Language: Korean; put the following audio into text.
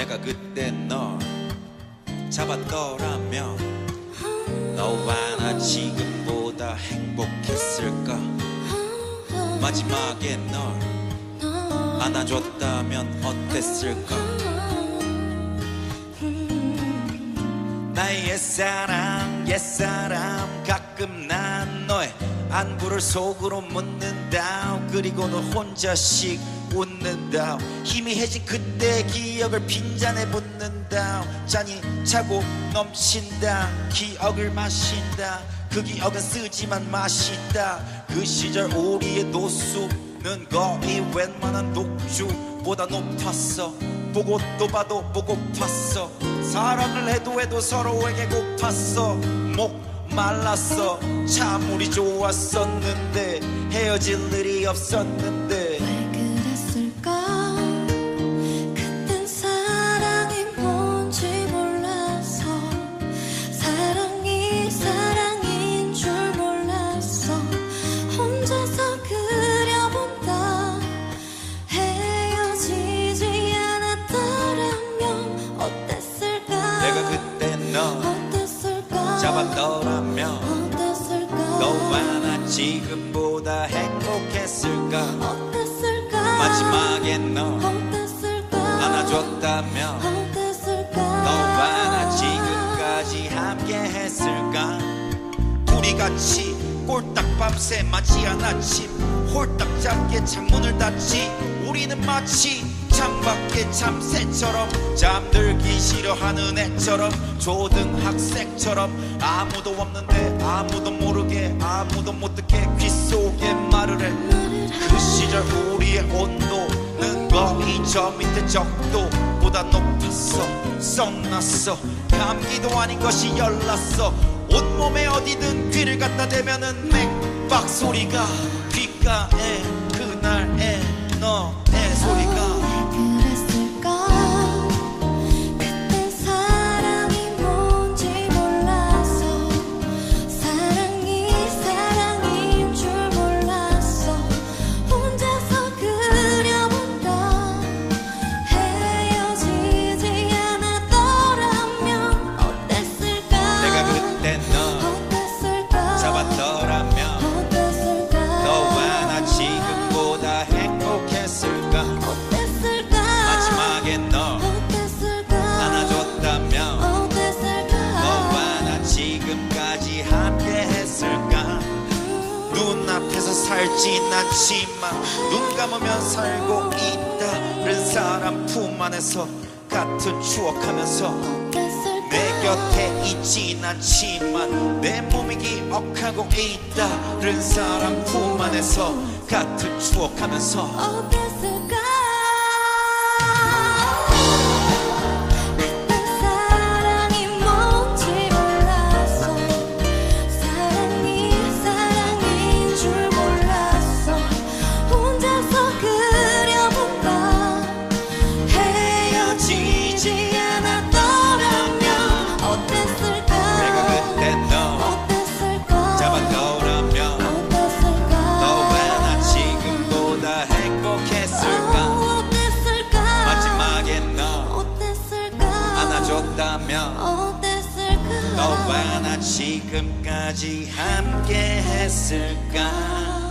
내가 그때 널 잡았더라면 너와 나 지금보다 행복했을까? 마지막에 널 안아줬다면 어땠을까? 나의 옛사람 가끔 난 너의 안부를 속으로 묻는다. 그리고는 혼자씩 웃는다. 희미해진 그때의 기억을 빈잔에 붓는다. 잔이 차고 넘친다. 기억을 마신다. 그 기억은 쓰지만 맛있다. 그 시절 우리의 도수는 거의 웬만한 녹주보다 높았어. 보고 또 봐도 보고팠어. 사랑을 해도 서로에게 고팠어. 목 말랐어. 참 우리 좋았었는데 헤어질 일이 없었는데. 왜 그랬을까? 그땐 사랑이 뭔지 몰라서 사랑인 줄 몰랐어. 혼자서 그려본다. 헤어지지 않았더라면 어땠을까? 내가 그때 너 어땠을까? 잡았더라면 어땠을까? 너와 나 지금보다 행복했을까? 어땠을까? 마지막에 너 어땠을까? 안아줬다면 어땠을까? 너와 나 지금까지 함께 했을까? 둘이 같이 꼴딱 밤새 맞이한 아침 홀딱 잡게 창문을 닫지. 우리는 마치 창밖의 참새처럼 잠들기 싫어하는 애처럼 초등학생처럼 아무도 없는데 아무도 모르게 아무도 못 듣게 귀 속에 말을 해. 그 시절 우리의 온도는 거의 저 밑에 적도보다 높았어. 썩났어. 감기도 아닌 것이 열났어. 온몸에 어디든 귀를 갖다 대면은 맥박 소리가 귓가에 그날의 너의 소리가. 그랬을까? 그땐 사랑이 뭔지 몰라서 사랑인 줄 몰랐어. 혼자서 그려본다. 헤어지지 않았더라면 어땠을까? 내가 그때 너 어땠을까? 잡았더라면 어땠을까? 너와 나 지금보다 행복했을까? 어땠을까? 마지막에 너 어땠을까? 안아줬다면 어땠을까? 너와 나 지금까지 함께 했을까? 눈앞에서 살진 않지만 눈 감으면 살고 있다른 사람 품 안에서 같은 추억하면서 내 곁에 있진 않지만 내 몸이 기억하고 있다른 사람 품 안에서 같은 추억하면서. 어땠을까? 그땐 사랑이 뭔지 몰랐어. 사랑인 줄 몰랐어. 혼자서 그려본다. 헤어지지 않았더라면 어땠을까? 내가 그때 너 어땠을까? 잡았더라면 어땠을까? 너와 나 지금보다 행복했을까? 어땠을까? 마지막에 너 어땠을까? 안아줬다면 어땠을까? 너와 나 지금까지 함께 했을까?